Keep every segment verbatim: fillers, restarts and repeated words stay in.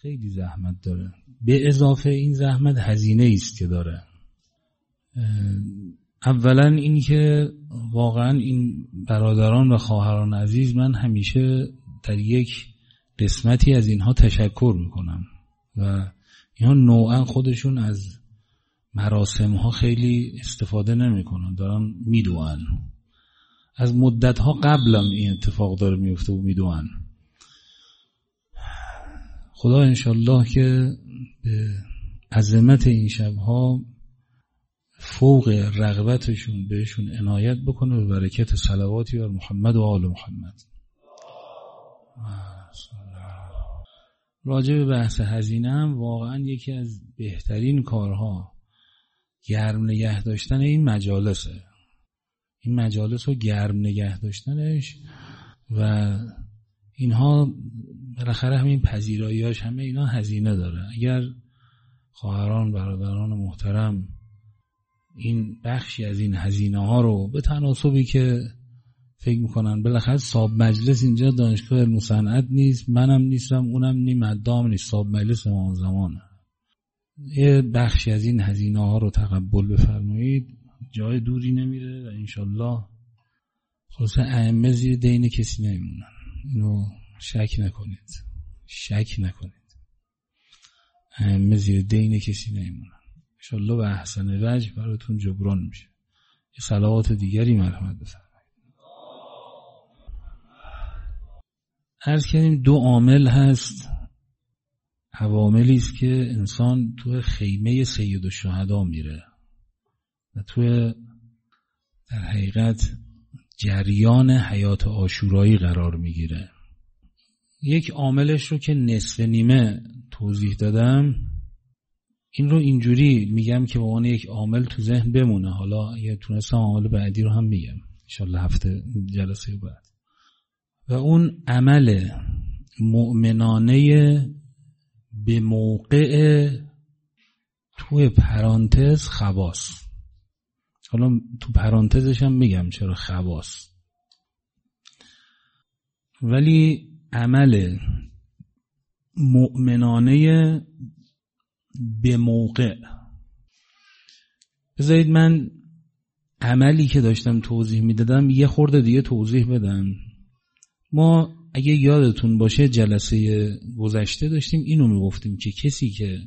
خیلی زحمت داره. به اضافه این زحمت هزینه است که داره. اولا این که واقعا این برادران و خواهران عزیز، من همیشه در یک قسمتی از اینها تشکر میکنم و اینها نوعا خودشون از مراسم ها خیلی استفاده نمیکنن، دارن میدوئن. از مدت ها قبلم این اتفاق داره میفته و میدوئن. خدا انشالله که به عظمت این شبها فوق رغبتشون بهشون عنایت بکنه به برکت صلواتی بر محمد و آل محمد. راجع به بحث هزینه هم واقعا یکی از بهترین کارها گرم نگه داشتن این مجالسه. این مجالس رو گرم نگه داشتنش و اینها بالاخره همین پذیراییاش همه اینا هزینه داره. اگر خواهران برادران محترم این بخشی از این هزینه ها رو به تناسبی که فکر میکنن، بالاخره صاحب مجلس اینجا دانشگاه علم و صنعت نیست، منم نیستم، اونم نی، مدام نیست، صاحب مجلس امام زمانه. یه بخشی از این هزینه ها رو تقبل بفرمایید، جای دوری نمیره و انشالله خلاصه ائمه زیر دین کسی نمیمونن. اینو شک نکنید، شک نکنید، ائمه زیر دین کسی نمیمونن. انشالله به احسن وجه براتون جبران میشه. یه صلوات دیگری مرحمت بفرمایید. عرض کردیم دو عامل هست، عواملی است که انسان تو خیمه سید الشهدا میره و تو در حقیقت جریان حیات عاشورایی قرار میگیره. یک عاملش رو که نصف نیمه توضیح دادم، این رو اینجوری میگم که به عنوان یک عامل تو ذهن بمونه. حالا اگه تونستم عامل بعدی رو هم میگم انشالله هفته جلسه بعد. و اون عمل مؤمنانه به موقع توی پرانتز خواص. حالا تو پرانتزش هم میگم چرا خواص، ولی عمل مؤمنانه به موقع. بذارید من عملی که داشتم توضیح میدادم یه خورده دیگه توضیح بدم. ما اگه یادتون باشه جلسه گذشته داشتیم اینو میگفتیم که کسی که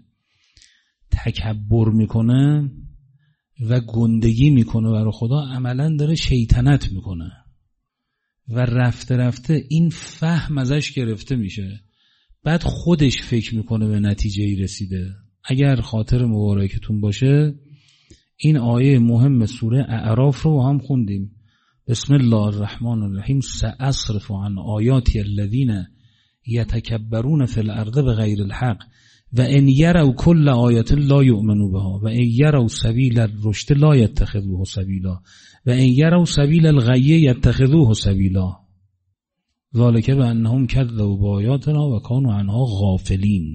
تکبر میکنه و گندگی میکنه برای خدا عملا داره شیطنت میکنه و رفته رفته این فهم ازش گرفته میشه، بعد خودش فکر میکنه به نتیجه ای رسیده. اگر خاطر مبارکتون باشه این آیه مهم سوره اعراف رو هم خوندیم. بسم الله الرحمن الرحیم سأصرف عن آیاتی الذین یتکبرون فی الارض بغیر الحق و ان یروا کل آیة لا یؤمنوا بها و ان یروا سبیل الرشد لا یتخذوه سبیلا و ان یروا سبیل الغی یتخذوه سبیلا ذلک بانهم کذبوا بآیاتنا و کانوا عنها غافلین.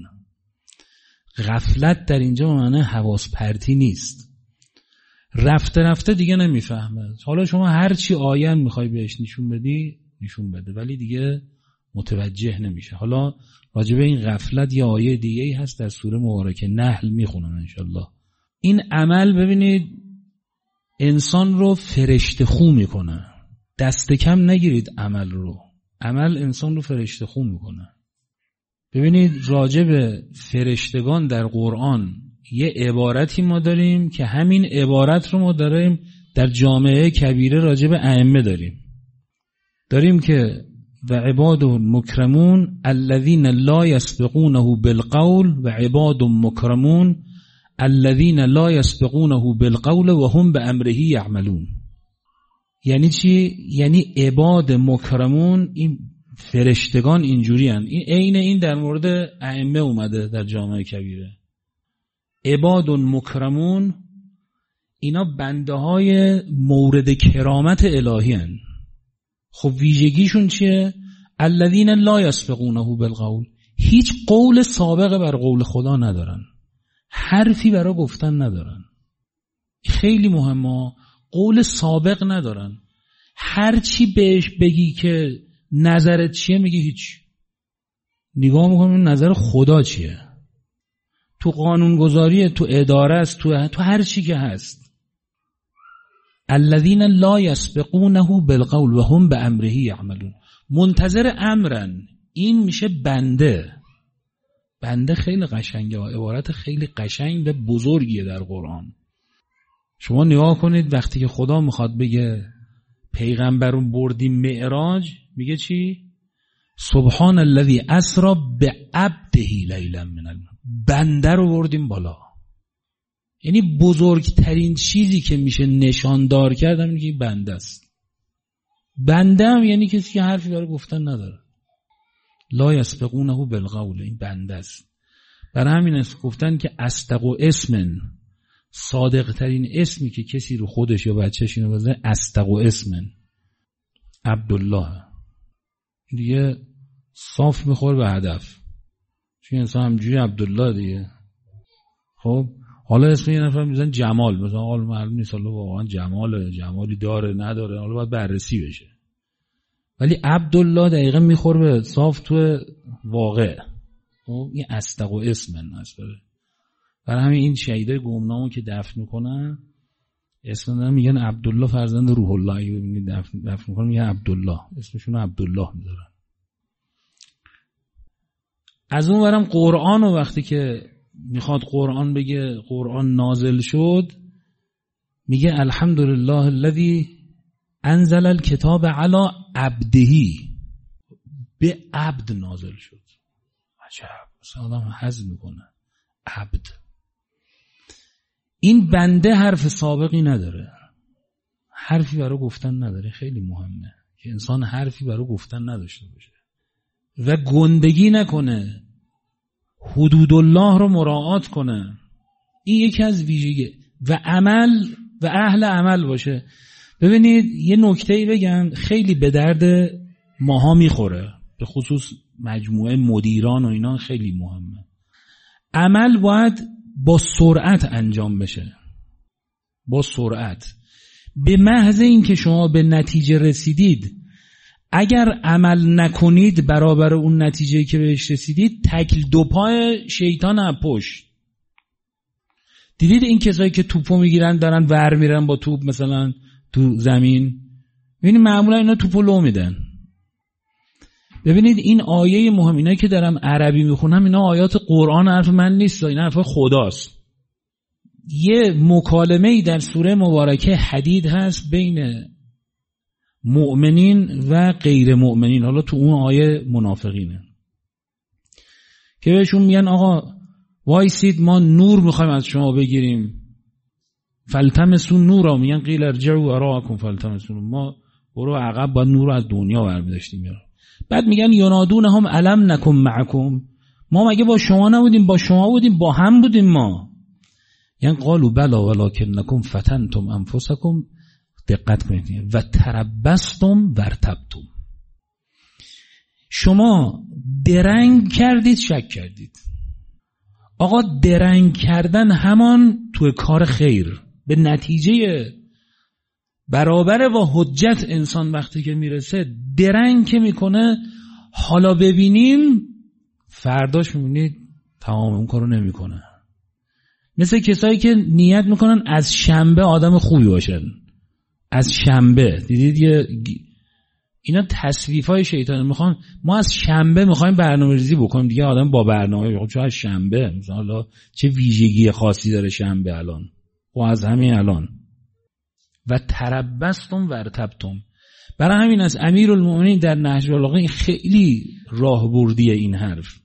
غفلت در اینجا معنی حواس پرتی نیست. رفته رفته دیگه نمیفهمه. حالا شما هر چی آیه میخوای بهش نشون بدی نشون بده، ولی دیگه متوجه نمیشه. حالا راجبه این غفلت یه آیه دیگه ای هست در سوره مبارکه نحل میخونم انشالله. این عمل ببینید انسان رو فرشته خو میکنه. دست کم نگیرید عمل رو. عمل انسان رو فرشته خو میکنه. ببینید راجب فرشتگان در قرآن یه عبارتی ما داریم که همین عبارت رو ما داریم در جامعه کبیره راجب ائمه داریم. داریم که و عباد مکرمون الذین لا یسبقونه بالقول و عباد مکرمون الذین لا یسبقونه بالقول و هم بامره یعملون. یعنی چی؟ یعنی عباد مکرمون این فرشتگان اینجوری هن. این عین این در مورد ائمه اومده در جامعه کبیره. عباد مکرمون اینا بنده های مورد کرامت الهی هن. خب ویژگیشون چیه؟ الذین لا یسبقونه بالقول، هیچ قول سابقه بر قول خدا ندارن، حرفی برای گفتن ندارن. خیلی مهمه، قول سابق ندارن. هر چی بهش بگی که نظرت چیه میگی هیچ. نگاه میکنیم نظر خدا چیه، تو قانونگذاری، تو اداره است، تو تو هر چی که هست. الذين لا يسبقونه بالقول وهم بامره يعملون. منتظر امرن. این میشه بنده. بنده خیلی قشنگه، عبارت خیلی قشنگ و بزرگیه در قرآن. شما نگاه کنید وقتی که خدا میخواد بگه پیغمبرون بردیم معراج، میگه چی؟ سبحان الذی اسری بعبده لیلا من المسجد. بنده رو بردیم بالا. یعنی بزرگترین چیزی که میشه نشاندار کرد همینه که بنده است. بنده هم یعنی کسی که حرفی برای گفتن نداره. لا یسبقونه بالقول، این بنده است. برای همین است گفتن که اصدق و اسمن، صادق ترین اسمی که کسی رو خودش یا بچه‌ش اینو بزنه اصدق و اسمن عبدالله. دیگه صاف میخوره به هدف. چون انسان همجوری عبدالله دیگه. خب حالا اسم یه نفر میزن جمال، مثلا حالا معلوم نیست حالا واقعا جماله، جمالی داره نداره، حالا باید بررسی بشه. ولی عبدالله دقیقا میخوره به صاف تو واقع. خب این اصدق و اسمن هست. برای همین این شهیدای گمنامو که دفن میکنن اسم دارن میگن عبدالله فرزند روح الله. دفن, دفن میکنن میگن عبدالله، اسمشون رو عبدالله میذارن. از اون ورم قرآن رو وقتی که میخواد قرآن بگه قرآن نازل شد، میگه الحمدلله الذی انزل الکتاب علی عبده. به عبد نازل شد. عجب. مثلا آدم حزم میکنه عبد. این بنده حرف سابقی نداره، حرفی برای گفتن نداره. خیلی مهمه که انسان حرفی برای گفتن نداشته باشه و گندگی نکنه، حدود الله رو مراعات کنه. این یکی از ویژگی و عمل و اهل عمل باشه. ببینید یه نکته‌ای بگم خیلی به درد ماها میخوره، به خصوص مجموعه مدیران و اینا خیلی مهمه. عمل باید با سرعت انجام بشه. با سرعت. به محض این که شما به نتیجه رسیدید، اگر عمل نکنید برابر اون نتیجه‌ای که بهش رسیدید، تکل دو پای شیطان از پشت. دیدید این کسایی که توپو میگیرن دارن ور میرن با توپ مثلا تو زمین، ببینید معمولا اینا توپو لو میدن. ببینید این آیه مهم، اینا که دارم عربی میخونم اینا آیات قرآن، حرف من نیست، اینا حرف خداست. یه مکالمه‌ای در سوره مبارکه حدید هست بین مؤمنین و غیر مؤمنین. حالا تو اون آیه منافقینه که بهشون میگن آقا وایسید ما نور میخوایم از شما بگیریم. فالتمسوا نورا، میگن قیل ارجعوا وراءکم فالتمسوا، ما برو عقب با نور از دنیا برمی‌داشتیم. بعد میگن ینادونهم الم نکن معکم، ما مگه با شما نبودیم؟ با شما بودیم، با هم بودیم ما. یعنی قالوا بلا ولکنکم فتنتم انفسکم، دقت کنید، و تربستم ورتبتم، شما درنگ کردید شک کردید. آقا درنگ کردن همان توی کار خیر به نتیجه برابر با حجت انسان وقتی که میرسه درنگ که میکنه، حالا ببینیم فرداش میبینید تمام اون کارو نمیکنه. مثل کسایی که نیت میکنن از شنبه آدم خوبی باشن، از شنبه دیدید یه اینا تصویفای شیطان، میخوان ما از شنبه میخوایم برنامه‌ریزی بکنیم دیگه آدم با برنامه. چون از شنبه مثلا حالا چه ویژگی خاصی داره شنبه الان و از همین الان. و تربستم ورتبتم. برای همین از امیرالمومنین در نهج البلاغه خیلی راهبردیه این حرف.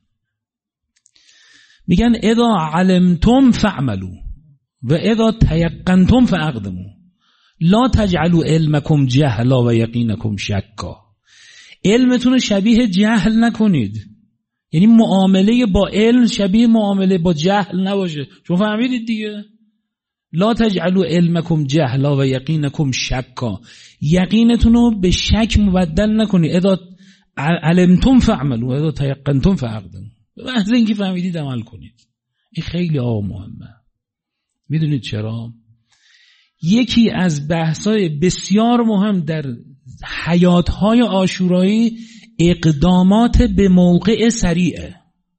میگن اذا علمتم فاعملوا و اذا تیقنتم فاقدموا لا تجعلوا علمکم جهلا و یقینکم شکا. علمتون رو شبیه جهل نکنید، یعنی معامله با علم شبیه معامله با جهل نباشه. شما فهمیدید دیگه؟ لا تجعلوا علمکم جهلا و یقینکم شکا، یقینتون رو به شک مبدل نکنید. اذا علمتم فاعملوا اذا تیقنتم فاقدموا، به محض اینکه فهمیدید عمل کنید. این خیلی آه مهمه. میدونید چرا؟ یکی از بحث‌های بسیار مهم در حیات‌های عاشورایی اقدامات به موقع سریعه،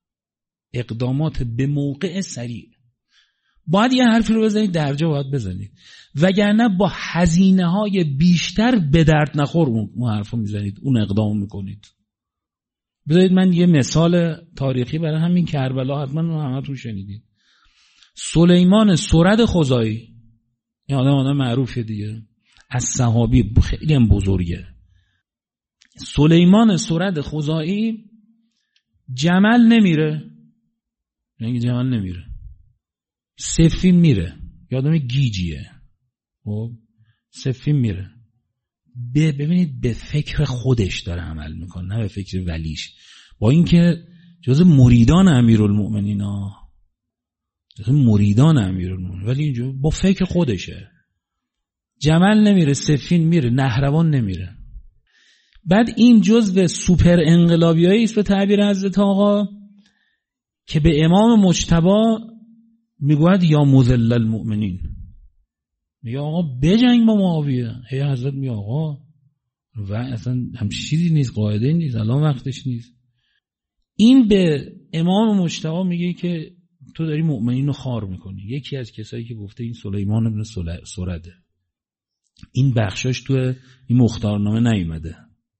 اقدامات به موقع سریع. باید یه حرفی رو بزنید، درجا باید بزنید، وگرنه با هزینه های بیشتر به درد نخور اون حرف رو میزنید، اون اقدام میکنید. بذارید من یه مثال تاریخی برای همین کربلا، حتما همه تو شنیدید. سلیمان سرد خزاعی، این آدم آدم معروفه دیگه، از صحابی خیلی هم بزرگه. سلیمان سرد خزاعی جمل نمیره، یعنی جمل نمیره، سفین میره، یادم گیجیه، خب سفین میره. ببینید به فکر خودش داره عمل میکنه، نه به فکر ولیش، با اینکه جز مریدان امیرالمؤمنین ها، جز مریدان امیرالمؤمنین، ولی اینجا با فکر خودشه. جمل نمیره، سفین میره، نهروان نمیره. بعد این جزء سوپر انقلابیایی است به تعبیر حضرت آقا که به امام مجتبی میگوید یا مذل المؤمنین، میگه آقا بجنگ با معاویه. هی حضرت میگه آقا و اصلا همچین چیزی نیست، قاعده نیست، الان وقتش نیست. این به امام مجتبی میگه که تو داری مؤمنین رو خار میکنی. یکی از کسایی که گفته این سلیمان بن سرده. این بخشش تو این مختارنامه نیومده.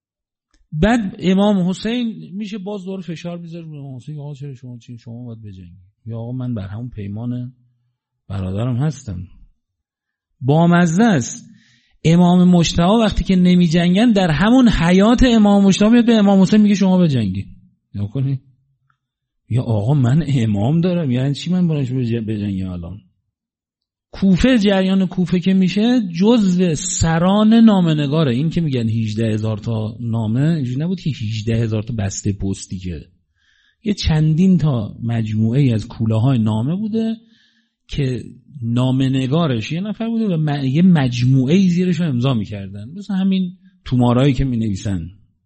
بعد امام حسین میشه باز دور فشار میذاره رو امام حسین، آقا چرا شما چین شما باید بجنگید؟ یا آقا من بر همون پیمان برادرم هستم. با مزه است امام مجتبی وقتی که نمی جنگن در همون حیات امام مجتبی میاد به امام حسین میگه شما بجنگید. یا کنی یا آقا من امام دارم، یعنی چی من برایش بجنگم الان؟ کوفه، جریان کوفه که میشه جزو سران نامنگاره. این که میگن هجده هزار تا نامه، اینجوری نبود که هجده هزار تا بسته پستی، که یه چندین تا مجموعه ای از کوله های نامه بوده که نامنگارش یه نفر بوده و م... یه مجموعه ای زیرش رو امضا میکردن، مثلا همین تومارایی که مینویسن.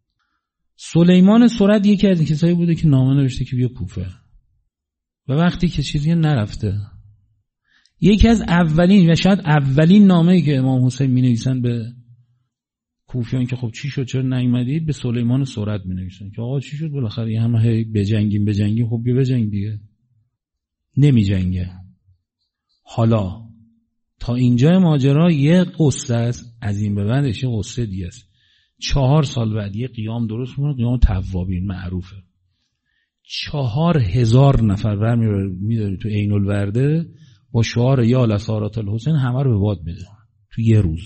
سلیمان سرد یکی از این کسایی بوده که نامه نوشته که بیا کوفه، و وقتی که چیزی نرفته، یکی از اولین و شاید اولین نامه‌ای که امام حسین می‌نویسن به کوفیان که خب چی شد چرا نیومدید، به سلیمان سرد می‌نویسن که آقا چی شد بالاخره یه همه هی بجنگیم بجنگیم، خب بیا بجنگ دیگه. نمی‌جنگه. حالا تا اینجا ماجرا یه قصه است، از این به بعدش یه قصه دیگه است. چهار سال بعد یه قیام درست می‌کنه، قیام توابین معروفه. چهار هزار نفر برمی‌داره تو عین الورده با شعار یا لسارات الحسین، همه رو به باد میده تو یه روز.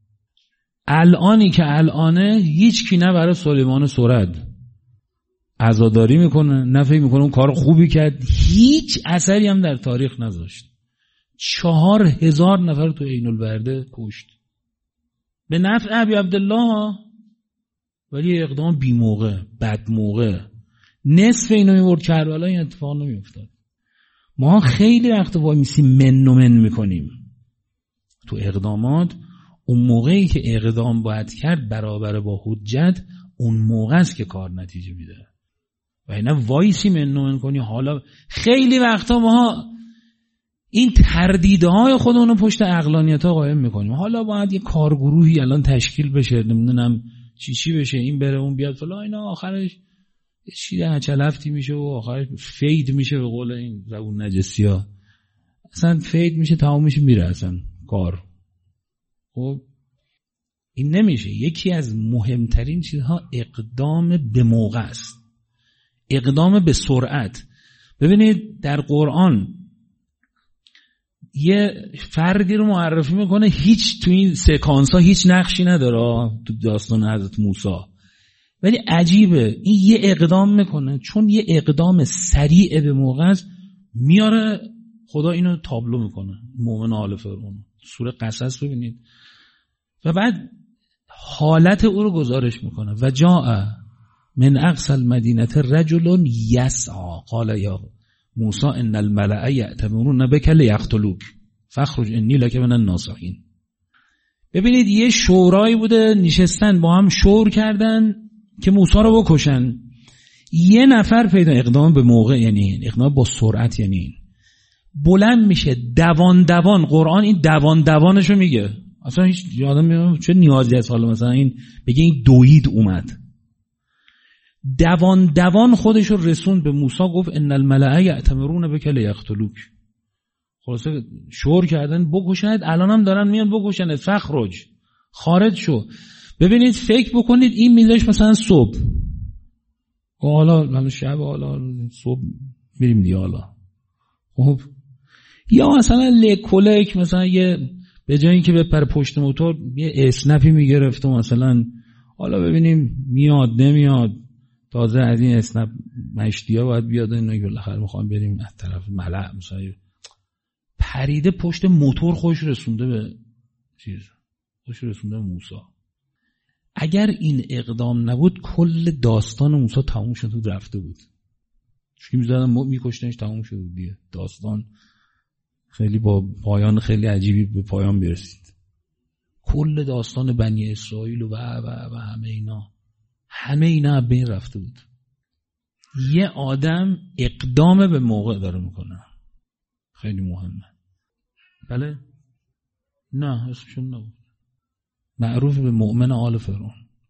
الانی که الانه هیچ کی نه برای سلیمان سرد عزاداری میکنه، نه فکر میکنه اون کار خوبی کرد، هیچ اثری هم در تاریخ نذاشت. چهار هزار نفر تو عین الورده کشت به نفع ابی عبدالله، ولی اقدام بی موقع، بد موقع. نصف اینو میورد کربلا، این اتفاق نمیافتاد. ما خیلی وقت وای میسیم من و من میکنیم تو اقدامات. اون موقعی که اقدام باید کرد برابر با حجت، اون موقع است که کار نتیجه میده. و اینا وایسی من و من کنی. حالا خیلی وقتا ما این تردیدهای خودمون رو پشت عقلانیت ها قایم میکنیم. حالا باید یه کارگروهی الان تشکیل بشه، نمیدونم چی چی بشه، این بره اون بیاد فلان، اینا آخرش چی ده چلفتی میشه و آخرش فید میشه، به قول این زبون نجسی ها اصلا فید میشه، تمام میشه، میره اصلا کار. خب این نمیشه. یکی از مهمترین چیزها اقدام به موقع است، اقدام به سرعت. ببینید در قرآن یه فردی رو معرفی میکنه، هیچ تو این سکانس ها هیچ نقشی نداره تو داستان حضرت موسی، ولی عجیبه این یه اقدام میکنه، چون یه اقدام سریع به موقع است، میاره خدا اینو تابلو میکنه. مومن آل فرعون سوره قصص ببینید، و بعد حالت او رو گزارش میکنه. و جاء من اقصى المدینه رجل یسعی قال یا موسی ان الملأ یأتمرون بک لیقتلوک فاخرج انی لک من الناصحین. ببینید یه شورایی بوده، نشستن با هم شور کردن که موسی رو بکشن. یه نفر پیدا، اقدام به موقع یعنی این، اقدام با سرعت یعنی این. بلند میشه دوان دوان، قرآن این دوان دوانشو میگه، اصلا هیچ یادم نمیاد چه نیازی هست حالا مثلا این بگه این دوید اومد. دوان دوان خودش رو رسوند به موسی، گفت ان الملأ یأتمرون بک لیقتلوک. خلاصه شور کردن بکشنت، الان هم دارن میان بکشنت، فخرج، خارج شو. ببینید فکر بکنید این میذاش مثلا صبح، حالا حالا شب، حالا صبح میریم دیگه، حالا خب، یا مثلا لکولک مثلا یه به جای اینکه بپره پشت موتور یه اسنپی میگرفت و مثلا حالا ببینیم میاد نمیاد، تازه از این اسنپ مشتیا باید بیاد، اینا که بالاخره میخوام بریم از طرف ملأ، مثلا پریده پشت موتور خوش رسونده به چیز، خوش رسونده به موسی. اگر این اقدام نبود کل داستان موسی تموم شد و رفته بود، چون می‌ذارن میکشتنش، تموم شد دیگه، داستان خیلی با پایان خیلی عجیبی به پایان برسید. کل داستان بنی اسرائیل و و و همه اینا، همه اینا به این رفته بود. یه آدم اقدام به موقع داره میکنه، خیلی مهمه. بله؟ نه اسمشون نبود، معروف به مؤمن آل فرعون.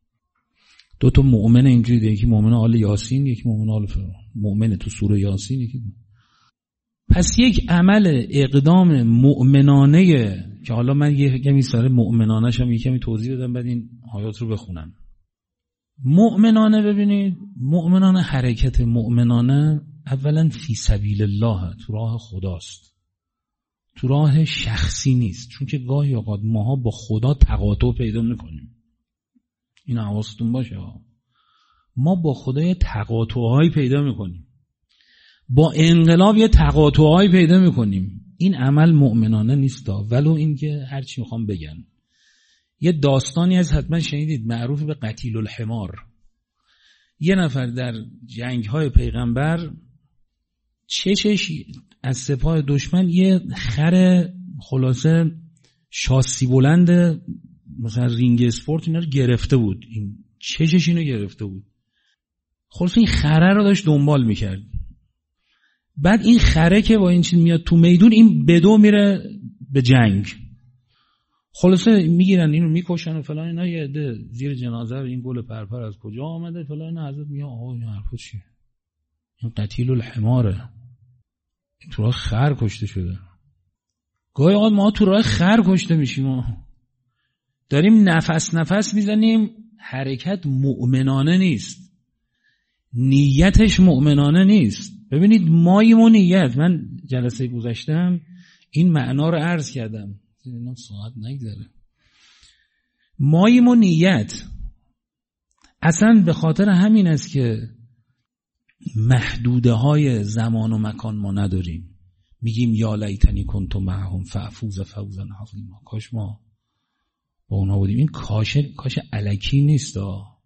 دو تا مؤمن اینجوری ده، یکی مؤمن آل یاسین، یکی مؤمن آل فرعون. مؤمن تو سوره یاسین یکی ده. پس یک عمل اقدام مؤمنانه که حالا من یه کمی سر مؤمنانش هم یه کمی توضیح بدم بعد این آیات رو بخونم. مؤمنانه، ببینید مؤمنانه، حرکت مؤمنانه اولا فی سبیل الله، تو راه خداست، تو راه شخصی نیست. چون که گاهی اوقات ماها با خدا تقاطع پیدا میکنیم، این حواستون باشه، ما با خدا یه تقاطع‌هایی پیدا میکنیم، با انقلاب یه تقاطع‌هایی پیدا میکنیم. این عمل مؤمنانه نیست، ولو اینکه هر چی میخوام بگن. یه داستانی از حتما شنیدید معروف به قتیل الحمار. یه نفر در جنگ‌های پیغمبر چشش از سپاه دشمن یه خر خلاصه شاسی بلند مثلا رینگ اسپورت اینا رو گرفته بود، این چشش اینو گرفته بود. خلاصه این خره رو داشت دنبال میکرد. بعد این خره که با این چیز میاد تو میدون، این بدو میره به جنگ. خلاصه میگیرن اینو میکشن و فلان اینا. یه عده زیر جنازه این گل پرپر از کجا آمده فلان اینا. حضرت میگه آقا این حرفا چیه؟ این قتیل الحماره، این تو راه خر کشته شده. گاهی اوقات ما تو راه خر کشته میشیم و داریم نفس نفس میزنیم. حرکت مؤمنانه نیست، نیتش مؤمنانه نیست. ببینید ماییم و نیت، من جلسه گذاشتم این معنا رو عرض کردم، اینا ساعت نگذره. ماییم و نیت اصلا به خاطر همین است که محدوده های زمان و مکان ما نداریم. میگیم یا لیتنی کنت معهم فافوز فوزا عظیما، کاش ما با اونها بودیم. این کاش کاش الکی نیست،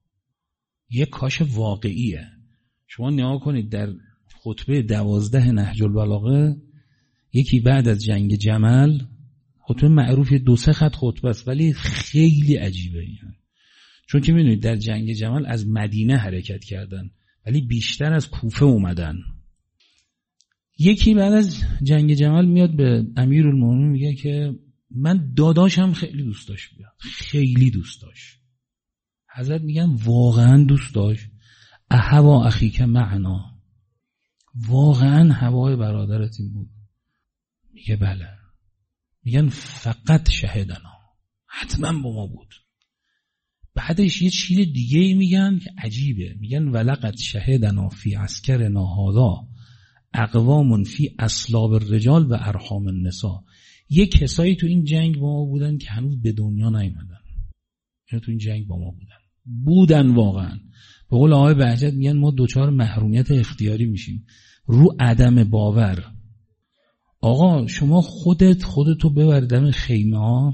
یه کاش واقعیه. شما نگاه کنید در خطبه دوازده نهج البلاغه، یکی بعد از جنگ جمل، خطبه معروف دو سه خط خطبه است ولی خیلی عجیبه این. چون که میدونید در جنگ جمل از مدینه حرکت کردن ولی بیشتر از کوفه اومدن. یکی بعد از جنگ جمل میاد به امیرالمومنین میگه که من داداشم خیلی دوست داشت بیاد، خیلی دوست داشت. حضرت میگن واقعا دوست داشت؟ اهوا اخیک معنا، واقعا هوای برادرت این بود؟ میگه بله. میگن فقط شهدنا، حتما با ما بود. بعدش یه چیز دیگه میگن که عجیبه، میگن ولقد شهدنا فی عسکرنا هذا اقوام فی اصلاب الرجال و ارحام النساء. یه کسایی تو این جنگ با ما بودن که هنوز به دنیا نیومدن، اینا تو این جنگ با ما بودن بودن واقعا. به قول آقای بهجت میگن ما دوچار محرومیت اختیاری میشیم رو عدم باور. آقا شما خودت خودتو ببر دم خیمه ها،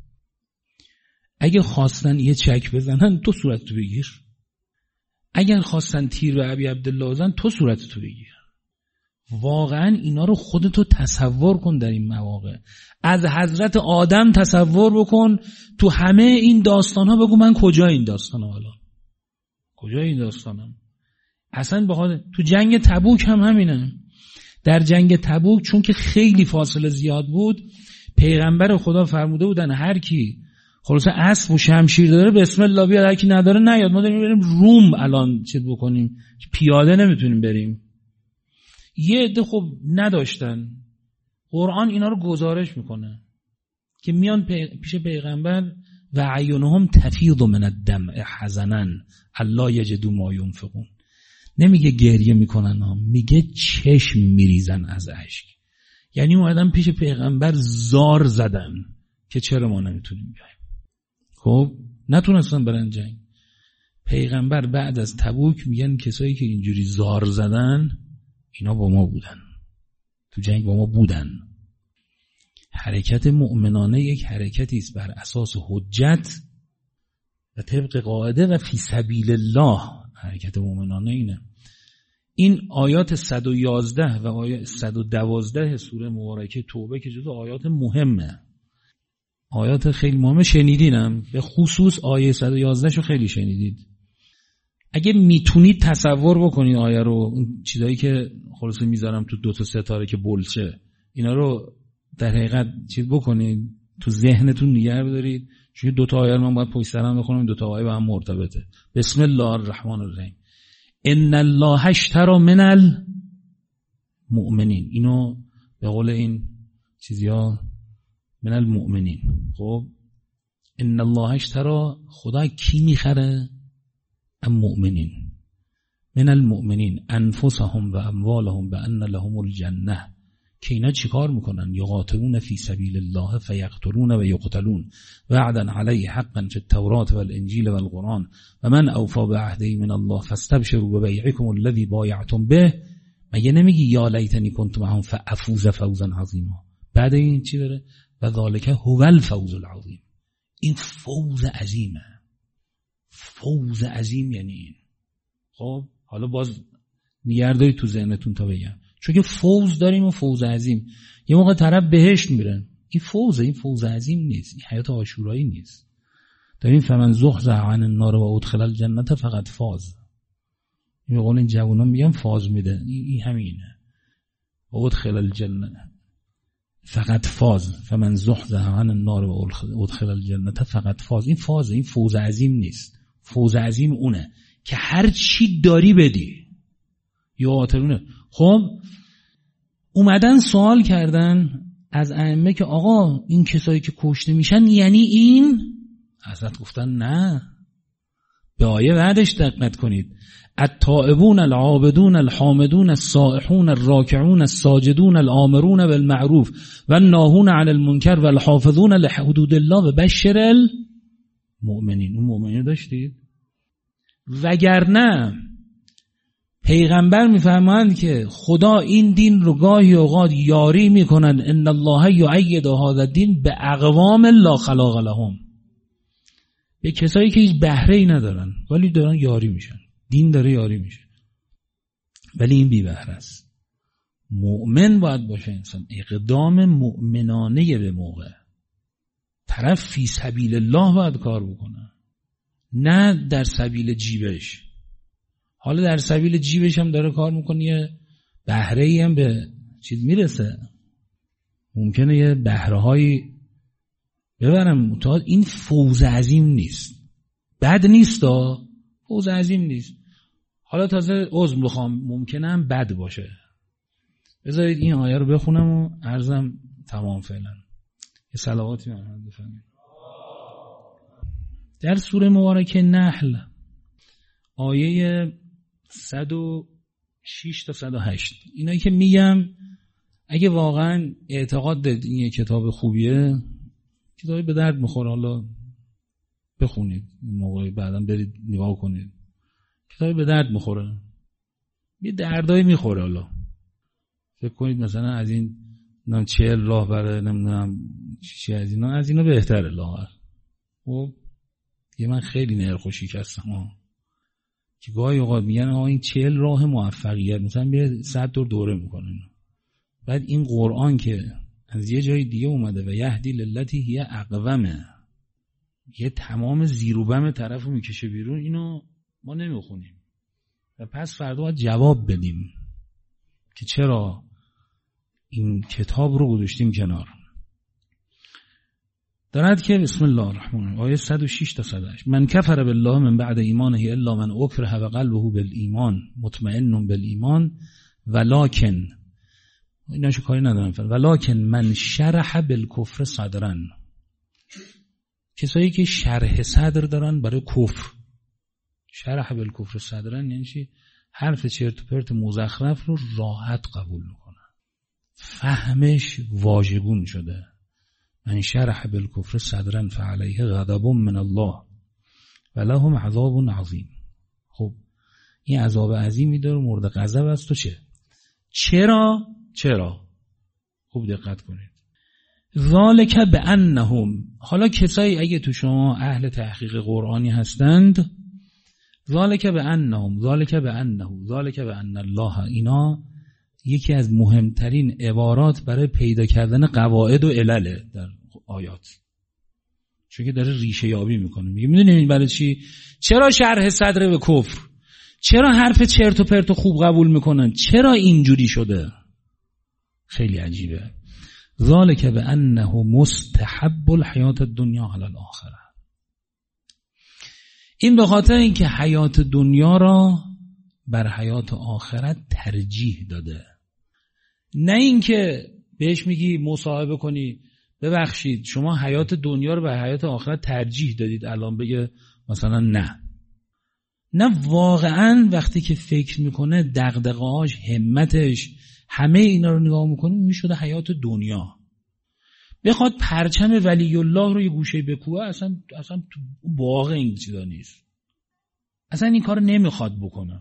اگه خواستن یه چک بزنن تو صورتتو بگیر، اگر خواستن تیر به ابی عبدالله بزنن تو صورتتو بگیر. واقعا اینا رو خودتو تصور کن در این مواقع. از حضرت آدم تصور بکن، تو همه این داستان ها بگو من کجا این داستان ها، حالا کجا این داستان ها؟ اصلا بخاطر تو جنگ تبوک هم همینه. در جنگ تبوک چون که خیلی فاصله زیاد بود، پیغمبر خدا فرموده بودن هر کی خلاصه اسب و شمشیر داره بسم الله بیاد، هر کی نداره نیاد. ما داریم بریم روم الان چه بکنیم، پیاده نمیتونیم بریم. یه عده خب نداشتن، قرآن اینا رو گزارش میکنه که میان پیش پیغمبر و عیونهم تفیض من الدمع حزنا الا یجدوا ما ينفقون. نمیگه گریه میکنن ها، میگه چشم میریزن از اشک. یعنی اومدن پیش پیغمبر زار زدن که چرا ما نمیتونیم بیایم. خب نتونستن برن جنگ. پیغمبر بعد از تبوک میگن کسایی که اینجوری زار زدن اینا با ما بودن، تو جنگ با ما بودن. حرکت مؤمنانه یک حرکتی است بر اساس حجت و طبق قاعده و فی سبیل الله. حرکت مؤمنانه اینه. این آیات صد و یازده و آیات صد و دوازده سوره مبارکه توبه که جزو آیات مهمه، آیات خیلی مهمه، شنیدینم به خصوص آیه صد و یازده شو خیلی شنیدید. اگه میتونید تصور بکنید آیه رو، اون چیزایی که خلاصه میذارم تو دو تا ستاره که بلچه، اینا رو در حقیقت چیز بکنید، تو ذهنتون نگه بدارید، چون دو تا آیه رو من باید پشت سر هم بخونم، دو تا آیه با هم مرتبطه. بسم الله الرحمن الرحیم. ان الله اشتری من المؤمنین، اینو به قول این چیزیا من المؤمنین. خب ان الله اشتری، خدا کی میخره؟ المؤمنین، من المؤمنین انفسهم و اموالهم بان لهم الجنه. که اینا چیکار میکنن؟ یقاتلون فی سبیل الله فیقتلون و یقتلون وعدا علیه حقا فی التوراة والانجیل والقرآن و من اوفی بعهده من الله فاستبشروا ببیعکم الذی بایعتم به. مگه نمیگی یا لیتنی کنت معهم فافوز فوزا عظیما؟ بعد این چی داره؟ و ذالک هو الفوز العظیم. این فوز عظیمه. فوز عظیم یعنی این. خب حالا باز نیارداری تو ذهنتون تا بگم، چون که فوز داریم و فوز عظیم. یه موقع طرف بهشت میره، این فوزه، این فوز عظیم نیست، این حیات عاشورایی نیست. داریم فمن زحزح عن النار و ادخل الجنه فقط فاز. این به قول این جوونا میگن فاز میده، این همینه. و ادخل الجنه فقط فاز، فمن زحزح عن النار و ادخل الجنه فقط فاز. این فازه، این فوز عظیم نیست. فوز عظیم اونه که هر چی داری بدی. یا آترونه. خب اومدن سوال کردن از ائمه که آقا این کسایی که کشته میشن یعنی این؟ حضرت گفتن نه، به آیه بعدش دقت کنید. التائبون العابدون الحامدون السائحون الراکعون الساجدون الآمرون بالمعروف والناهون عن المنکر والحافظون لحدود الله و بشر المؤمنین. اون مؤمنین داشتید؟ وگرنه پیغمبر میفرمایند که خدا این دین رو گاهی اوقات یاری میکنند، ان الله یؤید هذا الدین باقوام لا خلاق لهم، به کسایی که هیچ بهره ای ندارن ولی دارن یاری میشن، دین داره یاری میشه، ولی این بی بهره است. مؤمن باید باشه انسان، اقدام مؤمنانه به موقع. طرف فی سبیل الله باید کار بکنه، نه در سبیل جیبش. حالا در سبیل جیبش هم داره کار میکنه، یه بهره ای هم به چیز میرسه، ممکنه یه بهره هایی ببرم متعاد. این فوز عظیم نیست، بد نیست ها، فوز عظیم نیست. حالا تازه عذر بخوام ممکنه هم بد باشه. بذارید این آیه رو بخونم و عرضم تمام فعلا. یه صلواتی من بفرمایید. در سوره مبارکه نحل آیه صد و شش تا صد و هشت، اینایی که میگم اگه واقعا اعتقاد دارید این یه کتاب خوبیه، کتابی به درد میخوره، حالا بخونید، این موقعی بعدا برید نگاه کنید، کتابی به درد میخوره، یه دردایی میخوره. حالا فکر کنید مثلا از این نم چهل راه بره نمیدونم چی از اینا، از اینا بهتره لاغر. خب یه من خیلی نرخوشی کستم ها، که گاهی اوقات میگن آقا این چهل راه موفقیت، مثلا میره صد دور دوره میکنه. بعد این قرآن که از یه جای دیگه اومده و یهدی للتی هی اقومه، یه تمام زیروبم طرفو میکشه بیرون، اینو ما نمیخونیم و پس فردا باید جواب بدیم که چرا این کتاب رو گذاشتیم کنار. دارد که بسم الله الرحمن الرحیم آیه صد و شش تا صد و هشت من کفر بالله من بعد ایمانه الا من اکره و قلبه بالایمان مطمئن بالایمان ولکن ایناشو کاری ندارم ولکن من شرح بالکفر صدرا، کسایی که شرح صدر دارن برای کفر. شرح بالکفر صدرا یعنی چی؟ حرف چرت و پرت مزخرف رو راحت قبول میکنن، فهمش واژگون شده. من شرح بالکفر صدرا فعلیه غضب من الله ولهم عذاب عظیم. خب این عذاب عظیمی داره، مورد غضب است. تو چه؟ چرا؟ چرا؟ خوب دقت کنید. ذالک بانهم، حالا کسایی اگه تو شما اهل تحقیق قرآنی هستند، ذالک بانهم ذالک بانه ذالک بان الله، اینا یکی از مهمترین عبارات برای پیدا کردن قواعد و علل در آیات، چون که داره ریشه یابی میکنه. میگه میدونید این برای چی؟ چرا شرح صدر به کفر؟ چرا حرف چرت و پرت خوب قبول میکنن؟ چرا اینجوری شده؟ خیلی عجیبه. ذالک بانه مستحب الحیات الدنیا علی الاخره، این به خاطر اینکه حیات دنیا را بر حیات آخرت ترجیح داده. نه اینکه بهش میگی مصاحبه کنی ببخشید شما حیات دنیا رو بر حیات آخرت ترجیح دادید، الان بگه مثلا نه. نه، واقعا وقتی که فکر میکنه دغدغه‌هاش، همتش، همه اینا رو نگاه میکنه میشده حیات دنیا. بخواد پرچم ولی الله رو یه گوشه بکوبه، اصلا اصلا تو باغ این چیزا نیست، اصلا این کار نمیخواد بکنه.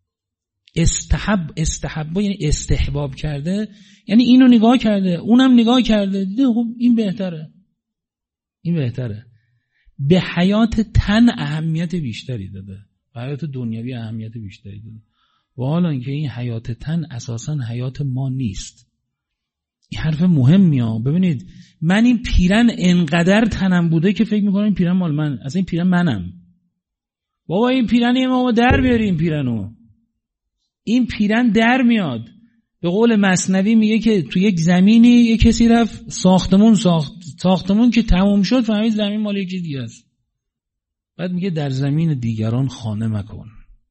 استحب استحب یعنی استحباب کرده، یعنی اینو نگاه کرده اونم نگاه کرده دیده خب این بهتره، این بهتره. به حیات تن اهمیت بیشتری داده، به حیات دنیوی اهمیت بیشتری داده، و حالا اینکه این حیات تن اساسا حیات ما نیست. این حرف مهمیه. ببینید من این پیرن انقدر تنم بوده که فکر میکنم این پیرن مال من، اصلا این پیرن منم. بابا این پیرن ما در بیاریم، این پیرنو این پیرن در میاد. به قول مثنوی میگه که تو یک زمینی یک کسی رفت ساختمون ساخت، ساختمون که تموم شد فهمید زمین مال یکی دیگه است. بعد میگه در زمین دیگران خانه مکن،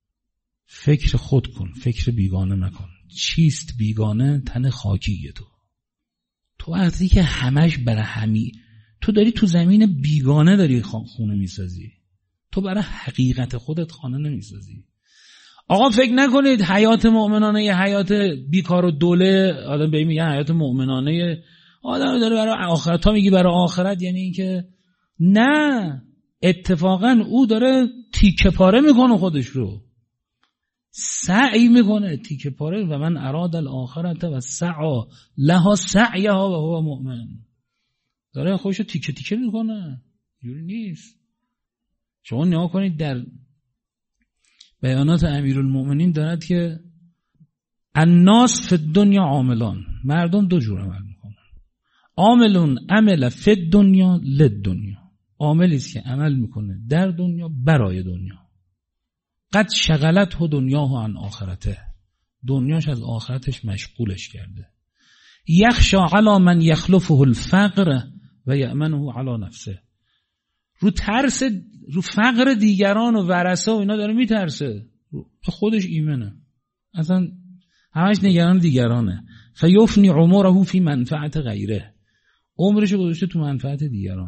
فکر خود کن، فکر بیگانه مکن. چیست بیگانه؟ تن خاکیه. تو تو وقتی که همش برای همی، تو داری تو زمین بیگانه داری خونه میسازی، تو برای حقیقت خودت خانه نمیسازی. آقا فکر نکنید حیات مؤمنانه یه حیات بیکار و دوله، آدم به این میگن حیات مؤمنانه آدم داره برای آخرت. تا میگی برای آخرت یعنی این که نه، اتفاقا او داره تیکه پاره میکنه خودش رو، سعی میکنه تیکه پاره. و من اراد الاخرت و سعا لها سعیها و هو مؤمن، داره خودش رو تیکه تیکه میکنه، جوری نیست. شما نگاه کنید در بیانات امیرالمؤمنین دارد که الناس فی الدنیا عاملان، مردم دو جور عمل میکنن. عاملون عمل فی الدنیا للدنیا، عاملی است که عمل میکنه در دنیا برای دنیا. قد شغلته دنیاه عن آخرته، دنیاش از آخرتش مشغولش کرده. یخشى علی من یخلفه الفقر و یأمنه علی نفسه، رو ترس، رو فقر دیگران و ورثه و اینا داره میترسه، تو خودش ایمنه، اصلا همش نگران دیگرانه. فیفنی عمره فی منفعت غیره، عمرشو گذاشته تو منفعت دیگران.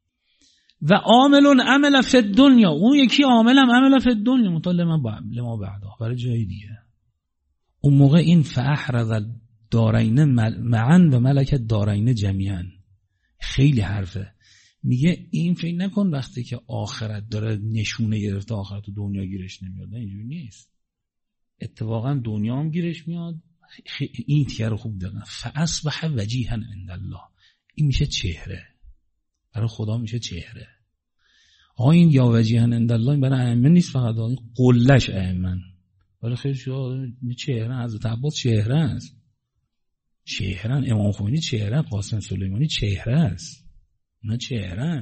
و عاملون عمل فی الدنیا، اون یکی عاملم عمل فی الدنیا مطلع لما بعدا، برای جای دیگه. اون موقع این فاحرز دارین معا و ملک دارین جمیعا، خیلی حرفه. میگه این فکر نکن وقتی که آخرت داره نشونه گرفته آخرت و دنیا گیرش نمیاد، نه اینجوری نیست. اتفاقا دنیا هم گیرش میاد. این تیه رو خوب دارن. فاصبح وجیها عند الله، این میشه چهره، برای خدا میشه چهره. آقا این یا وجیها عند الله این برای ائمه نیست فقط، قلش ائمه، برای خیلی شما چهره. حضرت عباس چهره است، چهره. امام خمینی چهره، قاسم سلیمانی چهره است، اونا چهرن.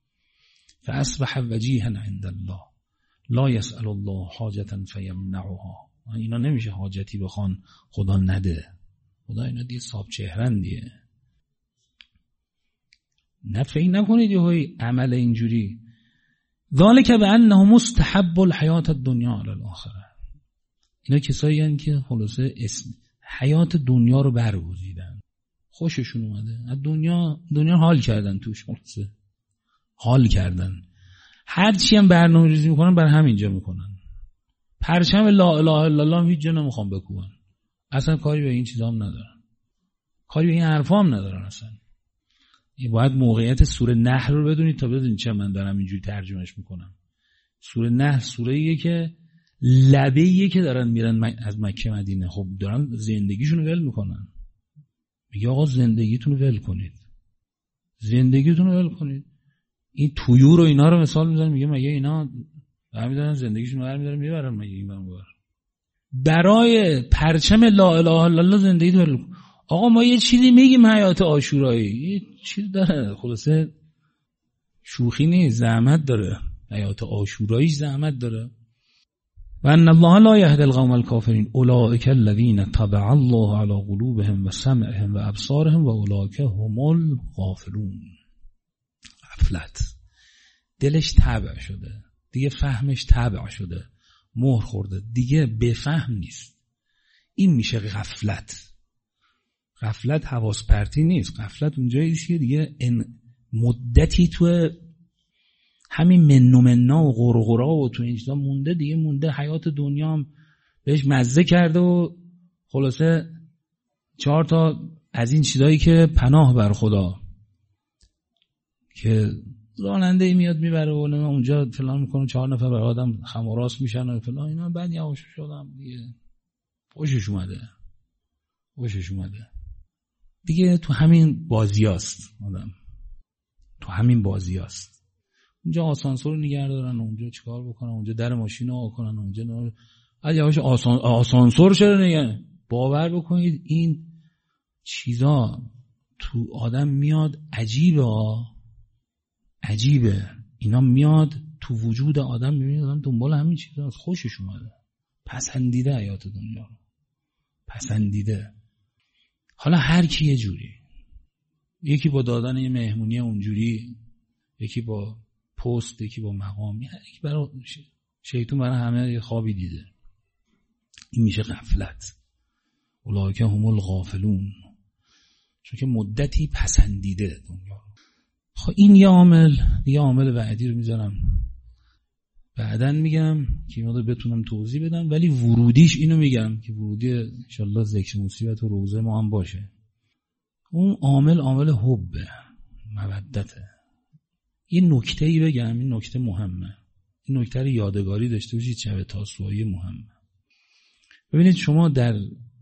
فاصبح وجیها عند الله لا يسأل الله حاجتا فیمنعها، اینا نمیشه حاجتی بخوان خدا نده، خدا اینا دیگه صاحب چهرن دیگه. نه فکر نکنید یه عمل اینجوری. ذالک بانه مستحب الحیات الدنیا علی الاخره. اینا کسایی هستن که خلاصه اسم حیات دنیا رو برگزیدن، خوششون اومده از دنیا، دنیا حال کردن توش، خلاصه حال کردن. هر چی هم برنامه‌ریزی میکنن بر همینجا میکنن. پرچم لا اله الا الله هیچ جا نمیخوام بکوبن، اصلا کاری به این چیزا هم ندارن، کاری به این حرفا هم ندارن اصلا. این باید موقعیت سوره نحل رو بدونید تا بدونید چه من دارم اینجوری ترجمهش میکنم. سوره نحل سوره‌ایه که لبه‌ایه که دارن میرن از مکه مدینه، خب دارن زندگیشون رو ول میکنن. میگه آقا زندگیتون رو ول کنید، زندگیتون رو ول کنید. این طیور و اینا رو مثال میزنه، میگه مگه اینا برمی‌دارن زندگیشون رو برمی‌دارن میبرن، مگه این برام ببر برای پرچم لا اله الا الله زندگی ول. آقا ما یه چیزی میگیم حیات عاشورایی، یه چیز داره، خلاصه شوخی نیست، زحمت داره. حیات عاشورایی زحمت داره. و ان الله لا یهدی القوم الکافرین اولئک الذین طبع الله علی قلوبهم و سمعهم و ابصارهم و اولئک هم الغافلون. غفلت، دلش تبع شده دیگه، فهمش تبع شده، مهر خورده دیگه، به فهم نیست. این میشه غفلت. غفلت حواس پرتی نیست. غفلت اونجاییه که دیگه ان مدتی تو همین من و منا و غرغرا و تو این چیزا مونده دیگه، مونده حیات دنیا هم بهش مزه کرده و خلاصه چهار تا از این چیزایی که پناه بر خدا که راننده میاد میبره و اونجا فلان میکنه، چهار نفر بر آدم خم و راست میشن و فلان اینا، بعد یواش شدم دیگه خوشش اومده، خوشش اومده دیگه. تو همین بازیاست آدم، تو همین بازیاست. اونجا آسانسور رو نگه دارن، اونجا چیکار بکنن، اونجا در ماشین رو کنن، اونجا نه بعد یواش آسان... آسانسور چرا نگه. باور بکنید این چیزا تو آدم میاد، عجیبه عجیبه اینا میاد تو وجود آدم، میبینید آدم دنبال همین چیزاست، خوشش اومده، پسندیده حیات دنیا رو، پسندیده. حالا هر کی یه جوری، یکی با دادن یه مهمونی اونجوری، یکی با پست، یکی با مقام، یکی برای شیطون برای همه یه خوابی دیده. این میشه غفلت. اولئک هم الغافلون، چون که مدتی پسندیده دنیا. خب این یه عامل، یه عامل بعدی رو میذارم بعداً میگم که اینو بتونم توضیح بدم، ولی ورودیش اینو میگم که ورودی انشالله ذکر مصیبت و روزه ما هم باشه. اون عامل عامل حبه، مودته. یه نکته‌ای بگم، این نکته مهمه، این نکته رو یادگاری داشته باشید، شب تاسوعی مهمه. ببینید شما در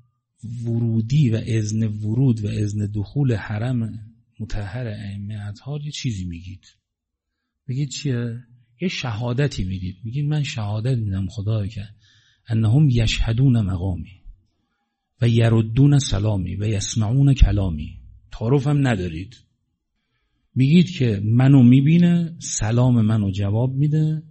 ورودی و اذن ورود و اذن دخول حرم مطهر ائمه اطهار یه چیزی میگید. میگید چیه؟ یه شهادتی میدید. میگید من شهادت میدم خدایا که انهم یشهدون مقامی و یردون سلامی و یسمعون کلامی. تعارف هم ندارید. میگید که منو میبینه، سلام منو جواب میده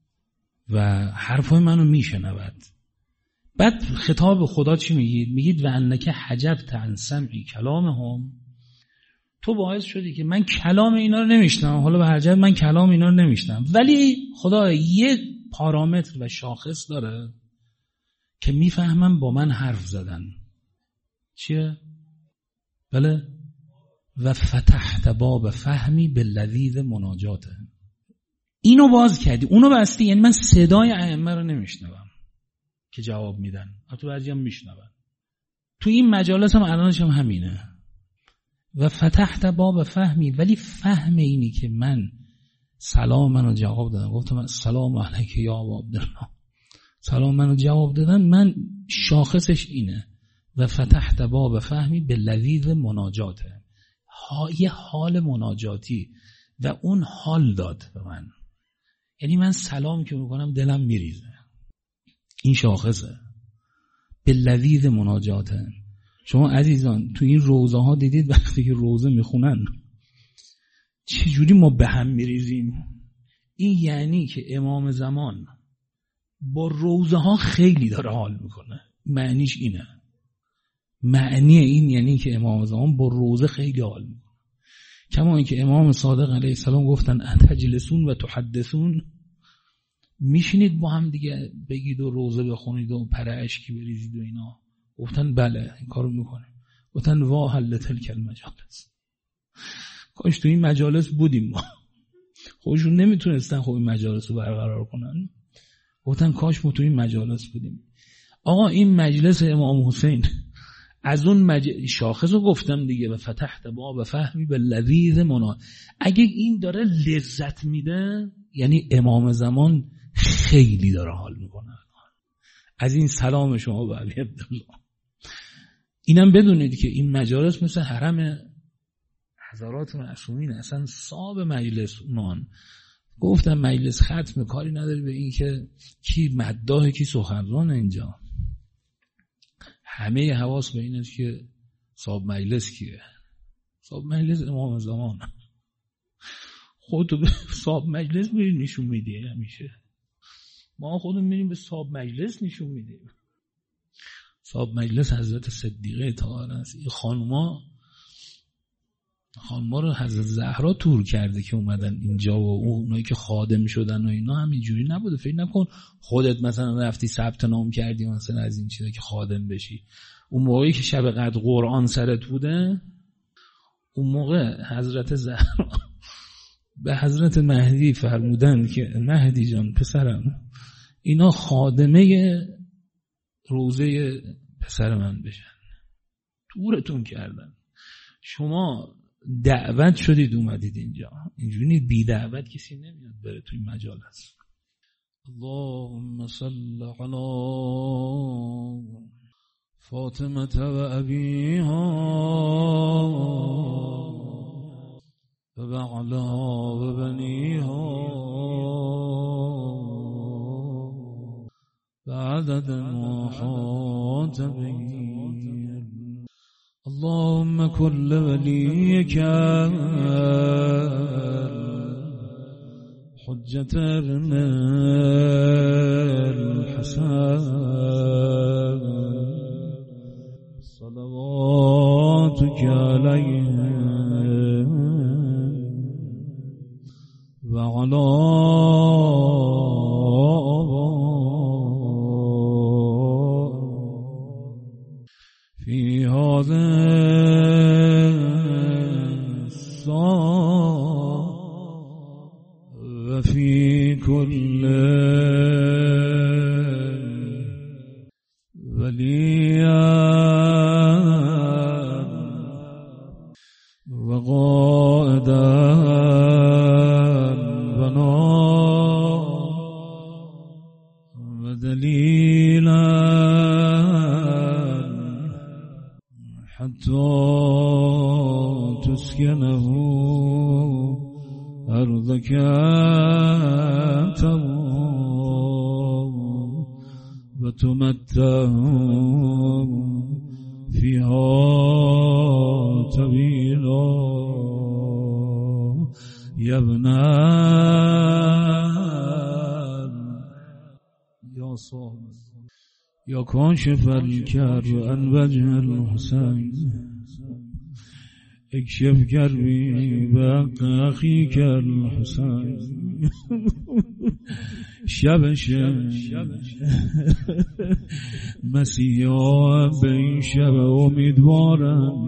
و حرفای منو میشنود. بعد خطاب خدا چی میگید؟ میگید و انک حجبت عن سمعی کلامهم، تو باعث شدی که من کلام اینا رو نمیشنم. حالا به هر جهت من کلام اینا رو نمیشنم، ولی خدا یه پارامتر و شاخص داره که میفهمم با من حرف زدن. چیه؟ بله، و فتحت باب فهمی باللذیذ مناجاته. اینو باز کردی، اونو بستی، یعنی من صدای ائمه رو نمیشنوم که جواب میدن، حتی بعضی هم میشنون. تو این مجالس هم الانش هم همینه. و فتحت باب فهمی، ولی فهم اینی که من سلام منو جواب دادم، گفتم من سلام علیک یا ابا عبدالله، سلام منو جواب دادن، من شاخصش اینه. و فتحت باب فهمی باللذیذ مناجاته، ها یه حال مناجاتی و اون حال داد به من، یعنی من سلام که میکنم دلم میریزه. این شاخصه باللذیذ مناجاته. شما عزیزان تو این روزه ها دیدید وقتی که روزه میخونن چجوری ما به هم میریزیم؟ این یعنی که امام زمان با روزه ها خیلی داره حال میکنه. معنیش اینه. معنی این یعنی که امام زمان با روزه خیلی حال میکنه کما اینکه امام صادق علیه السلام گفتن اتجلسون و تحدثون، میشینید با هم دیگه بگید و روزه بخونید و پر اشکی بریزید و اینا؟ گفتن بله این کارو میکنیم. گفتن وا حل تلک المجالس، کاش تو این مجالس بودیم ما. خودشون نمیتونستن خب این مجالس رو برقرار کنن، گفتن کاش ما تو این مجالس بودیم. آقا این مجلس امام حسین از اون مج... شاخص رو گفتم دیگه، و فتحت باب فهمی به لذیذ منا. اگه این داره لذت میده یعنی امام زمان خیلی داره حال میکنه. از این سلام شما به علی عبدالله. اینم بدونید که این مجالس مثل حرم حضرات معصومین، اصلا صاحب مجلس اونان. گفتم مجلس ختم، کاری نداری به این که کی مداح کی سخنران اینجا، همه حواس به این است که صاحب مجلس کیه. صاحب مجلس امام زمان. خودتو به صاحب مجلس میری نشون میدی. همیشه ما خودمون میریم به صاحب مجلس نشون میدیم. صاحب مجلس حضرت صدیقه طاهره است. این خانوما خانوما رو حضرت زهرا تور کرده که اومدن اینجا، و اونایی که خادم شدن و اینا همینجوری نبوده. فکر نکن خودت مثلا رفتی ثبت نام کردی مثلا از این چیزا که خادم بشی. اون موقعی که شب قدر قرآن سرت بوده، اون موقع حضرت زهرا به حضرت مهدی فرمودن که مهدی جان پسرم اینا خادمه روزه پسر من بشن، تورتون کردن، شما دعوت شدید اومدید اینجا. اینجوری نیست بی دعوت کسی نمیاد بره توی مجالس. اللهم صل علی فاطمه و ابیها و بعلها و بنیها بعدد محاطبین. اللهم كل وليك حجة ابن الحسن صلواتك عليه وعلى في هذا الصلاة وفي كل وليا وقائدا بنا ودليلا حتى تسكنه أرضك وتمتع فيها طويلا يا ابن يا صاحب يا كاشف الكرب عن وجه الحسين اكشف كربي بحق أخيك الحسين. شب شب مسیحا به این شب امیدوارم.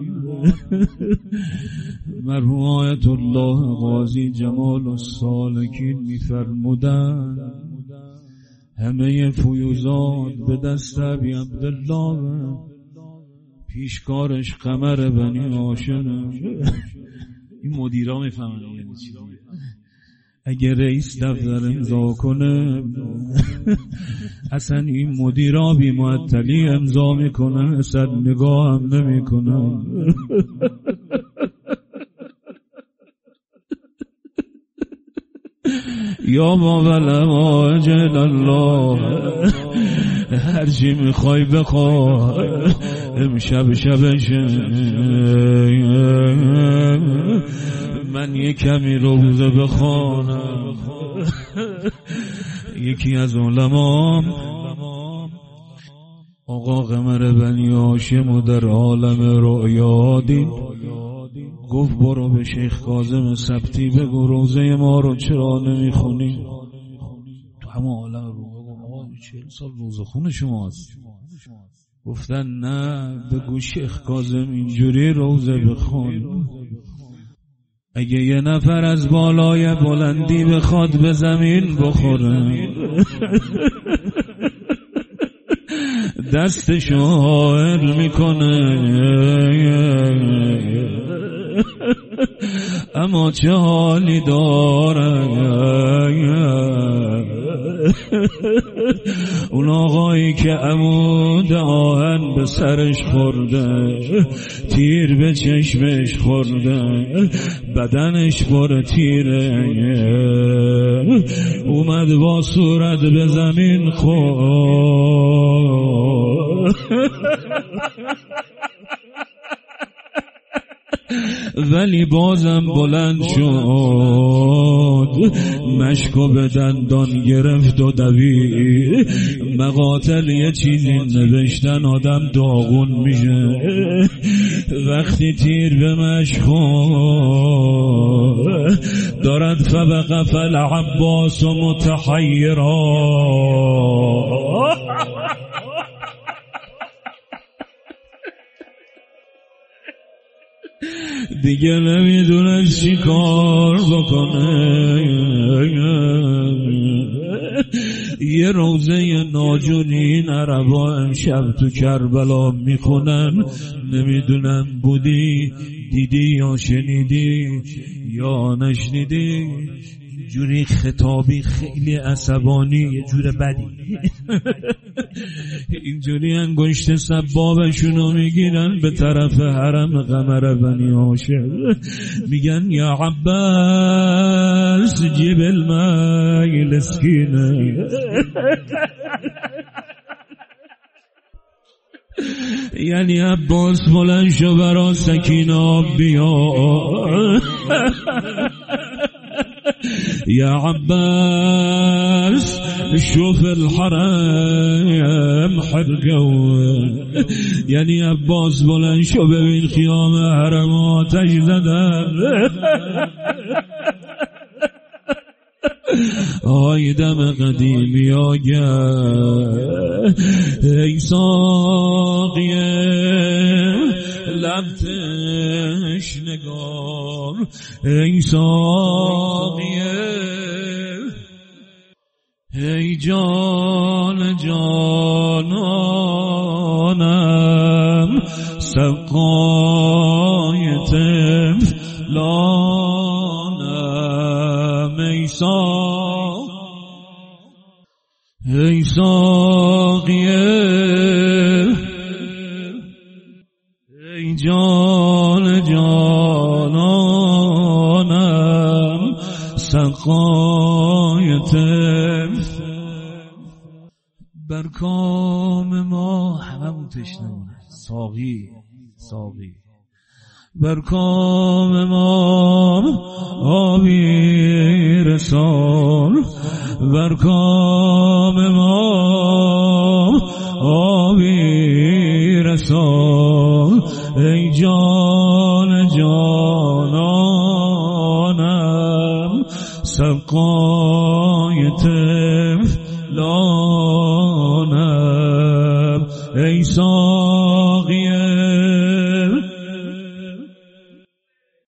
مرحوم آیت الله قاضی جمال السالکین می‌فرمودند همه فیوزات به دست ابی عبدالله، پیشکارش قمر بنی هاشم. این مدیرا میفهمن یعنی چی. اگه رئیس دفتر امضا کنه اصلا این مدیرا بی معطلی امضا میکنه، اصلا نگاه هم نمیکنه. یا ما ولما اجل الله، هرچی میخوای بخواه امشب شبشه. من یه کمی روزه بخوانم. یکی از علمام آقا قمر بنی هاشم در عالم رؤیا دید، گفت برو به شیخ کاظم سبتی بگو روزه ما رو چرا نمیخونی. تو همه عالم رو گفت آقا چهل سال روزه خون شماست. گفتن نه، بگو شیخ کاظم اینجوری روزه بخون، اگه یه نفر از بالای بلندی بخواد به زمین بخوره دستشو حائل میکنه، اما چه حالی داره اون آقایی که عمود آهن به سرش خورده، تیر به چشمش خورده، بدنش پر تیره، اومد با صورت به زمین خورد ولی بازم بلند شد، مشکو به دندان گرفت و دوید. مقاتل یه چیزی نوشتن آدم داغون میشه، وقتی تیر به مشکو دارد فبقف العباس متحیرا، دیگه نمیدونست چی کار بکنه. یه روزه ناجونی این عربا امشب تو کربلا میخونن، نمیدونم بودی دیدی یا شنیدی یا نشنیدی، جوری خطابی خیلی عصبانی، یه جور بدی اینجوری انگشت سبابشونو میگیرن به طرف حرم قمر بنی هاشم، میگن یا عباس جیب الماء لسکینه. یعنی عباس بلند شو برا سکینه بیا، يا عباس شوف الحرم حرقوا. یعنی عباس بلند شو ببین خیام حرم آتش زدن. آی دم قدیمی آگه ای ساقیه لبتش نگار، ای ساقیه ای جان جانانم سقای طفلانم، ای ساقیه ای ساقیه ای جان جانانم سقای طفل. بر کام ما هممون تشنمونه، ساقی ساقی بر کام ما آبی رسال، بر کام ما آبی رسال، ای جان جانانم سقای طفلانم، ای ساقی